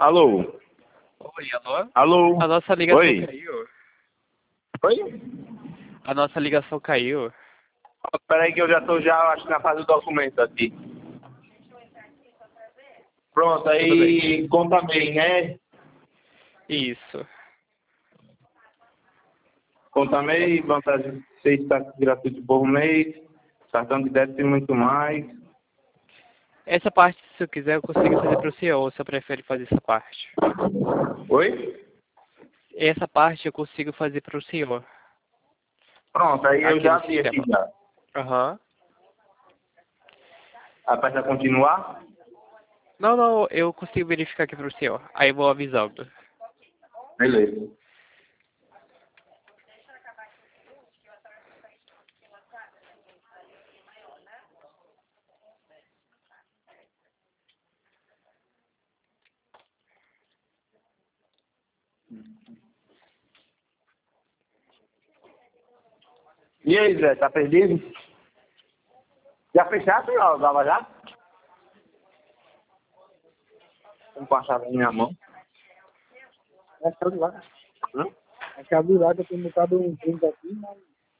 Alô? Oi, alô? Alô? A nossa ligação Oi? caiu. Oi? A nossa ligação caiu. Espera aí que eu já tô acho que na fase do documento aqui. Pronto, Tudo bem. aí conta bem, né? Isso. Conta MEI, vantagem 6 taxas gratuitos por mês, cartão de débito e muito mais. Essa parte, se eu quiser, eu consigo fazer para o senhor, ou se eu prefere fazer essa parte. Oi? Essa parte eu consigo fazer para o senhor, Pronto, aí eu aqui no já vi aqui sistema. já. Aham. Aperta continuar. Não, não, eu consigo verificar aqui para o senhor. Aí eu vou avisando. Beleza. E aí, Zé, tá perdido? Já fechaste ó, Lava Jato? Vamos com a chave na minha mão. É a chave lá. Hã? A chave lá que eu tenho botado um print aqui, mas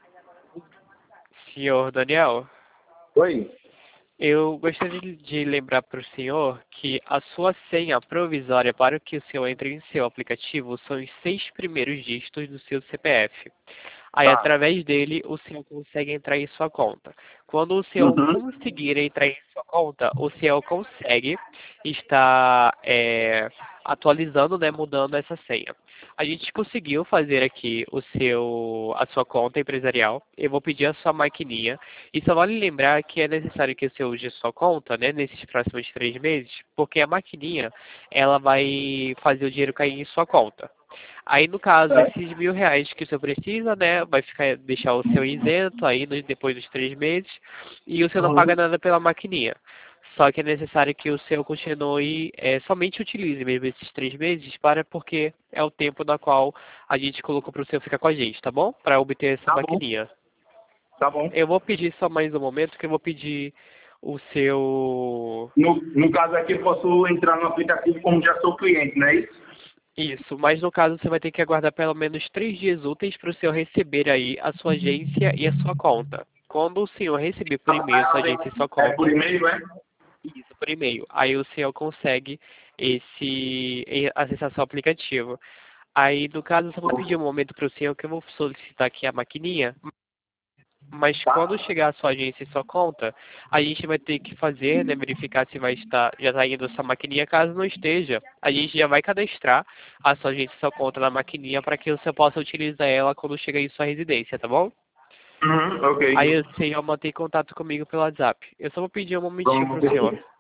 Senhor Daniel, Oi? eu gostaria de lembrar para o senhor que a sua senha provisória para que o senhor entre em seu aplicativo são os 6 primeiros dígitos do seu CPF. Aí, Tá. através dele, o senhor consegue entrar em sua conta. Quando o senhor Uhum. conseguir entrar em sua conta, o senhor consegue estar atualizando, né, mudando essa senha. A gente conseguiu fazer aqui a sua conta empresarial. Eu vou pedir a sua maquininha. E só vale lembrar que é necessário que você use a sua conta, né, nesses próximos 3 meses, porque a maquininha, ela vai fazer o dinheiro cair em sua conta. Aí, no caso, É. esses R$ 1.000 que o senhor precisa, né, vai deixar o seu isento aí depois dos 3 meses, e o senhor não paga Uhum. nada pela maquininha. Só que é necessário que o senhor continue, somente utilize mesmo esses 3 meses, porque é o tempo na qual a gente colocou para o senhor ficar com a gente, tá bom? Para obter essa Tá bom. maquininha. Tá bom. Eu vou pedir só mais um momento, que eu vou pedir o seu... No caso aqui, eu posso entrar no aplicativo como já sou cliente, não é isso? Isso, mas no caso você vai ter que aguardar pelo menos 3 dias úteis para o senhor receber aí a sua agência e a sua conta. Quando o senhor receber por e-mail a sua agência e sua É por conta, e-mail, é? isso, por e-mail, aí o senhor consegue acessar seu aplicativo. Aí, no caso, eu só vou pedir um momento para o senhor que eu vou solicitar aqui a maquininha, mas quando Tá? chegar a sua agência e sua conta, a gente vai ter que fazer, né, verificar se já está indo essa maquininha. Caso não esteja, a gente já vai cadastrar a sua agência e sua conta na maquininha para que você possa utilizar ela quando chegar em sua residência, tá bom? Uhum, Aí ok. o senhor mantém contato comigo pelo WhatsApp. Eu só vou pedir um momentinho Vamos para o senhor. ver.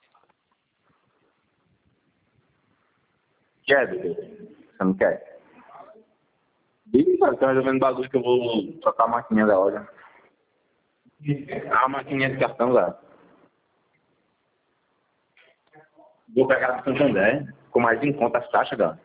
Quer, bebê? Você não quer? Ih, cara, tá resolvendo bagulho que eu vou trocar a maquininha da loja. A maquininha de cartão lá. Vou pegar do Santander. Ficou mais em conta as taxas, galera.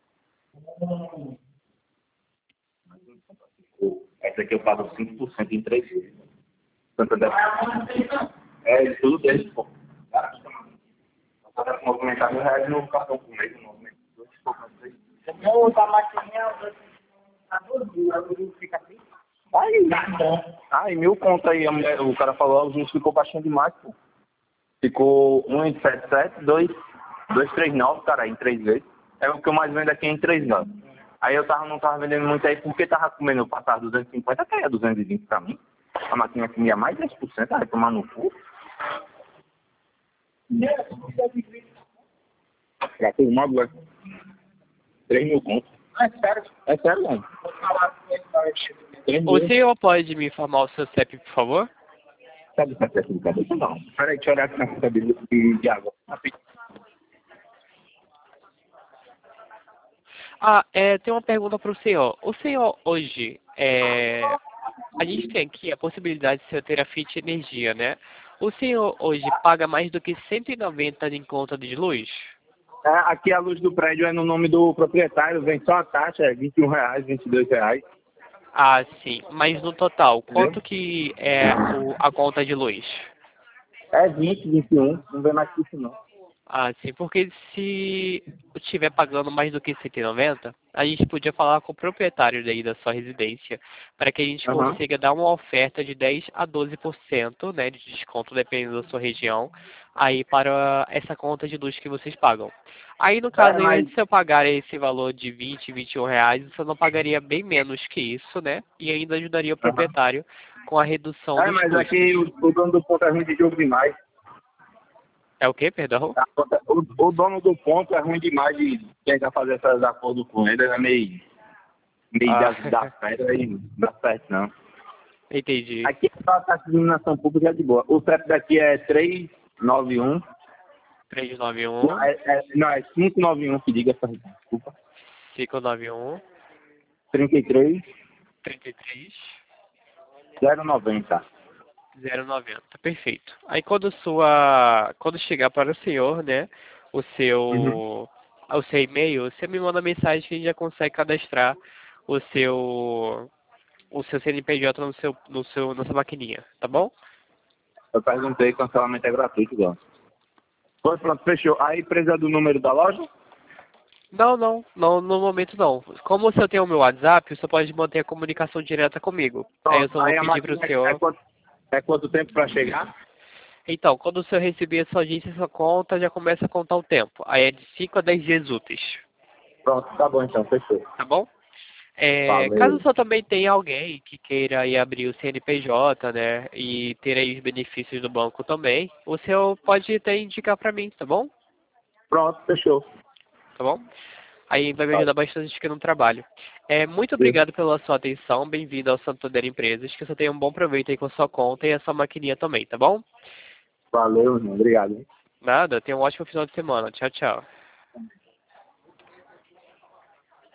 Essa aqui eu pago 5% em 3 vezes. Santander. É, tudo deles, pô. Cara, só dá pra movimentar R$ 1.000 no cartão por mês, no movimento. eu uso a maquininha, a 2.000, a 2.000 fica assim. Aí, ai, 1.000 conto aí. O cara falou, os juros ficou baixinho demais, pô. Ficou 1,77, 239, cara, em 3 vezes. É o que eu mais vendo aqui em 3 anos. Aí eu não tava vendendo muito aí porque tava comendo, eu passava 250, caía 220 pra mim. A máquina comia mais 10%, vai tomar no cu. Já tem uma agora. 3.000 conto. Ah, é sério? É sério, mano. Vou falar com ele para ele. 3 O mil. senhor pode me informar o seu CEP, por favor? Sabe o que é de cabeça? Não. Peraí, deixa eu olhar aqui na conta de água. Rapidinho. Ah, tem uma pergunta para o senhor. O senhor hoje, a gente tem aqui a possibilidade de você ter a FIT Energia, né? O senhor hoje paga mais do que 190 em conta de luz? É, aqui a luz do prédio é no nome do proprietário, vem só a taxa, é R$ 21, R$ 22. Ah, sim. Mas no total, Entendeu? quanto que é a conta de luz? É 20, 21, não vem mais que isso não. Ah, sim, porque se estiver pagando mais do que 190, a gente podia falar com o proprietário daí da sua residência, para que a gente Aham. consiga dar uma oferta de 10 a 12%, né, de desconto, dependendo da sua região, aí para essa conta de luz que vocês pagam. Aí, no caso, É, ao invés mas, de você pagar esse valor de 20, 21 reais, você não pagaria bem menos que isso, né, e ainda ajudaria o aham. proprietário com a redução dos Mas custos. aqui o dono do ponto é ruim de jogo demais. É o quê, perdão? O dono do ponto é ruim demais de tentar fazer essas acordos com ele. Ele é meio Ah, das pedras e não dá certo, não. entendi. Aqui a taxa de iluminação pública é de boa. O CEP daqui é 391. 391. Não, é 591 que diga essa desculpa. 591 33 33 090. 090. Perfeito. Aí quando chegar para o senhor, né, o Uhum. seu e-mail, você me manda mensagem que a gente já consegue cadastrar o seu o seu CNPJ na sua maquininha, tá bom? Eu perguntei, cancelamento é gratuito, igual. Foi, pronto, fechou. Aí precisa do número da loja? Não, no momento não. Como o senhor tem o meu WhatsApp, você pode manter a comunicação direta comigo. Aí eu Pronto. só vou Aí a pedir para o máquina senhor. é quanto tempo para chegar? Então, quando o senhor receber a sua agência, sua conta, já começa a contar o tempo. Aí é de 5 a 10 dias úteis, Pronto, tá bom então, fechou. tá bom? Caso o Valeu. senhor também tenha alguém que queira ir abrir o CNPJ, né, e ter aí os benefícios do banco também, o senhor pode até indicar para mim, tá bom? Pronto, fechou. Tá bom? Aí vai me Valeu. ajudar bastante aqui no trabalho. Muito Sim. obrigado pela sua atenção, bem-vindo ao Santander Empresas, que você tenha um bom proveito aí com a sua conta e a sua maquininha também, tá bom? Valeu, irmão. Obrigado. Nada, tenha um ótimo final de semana. Tchau, tchau.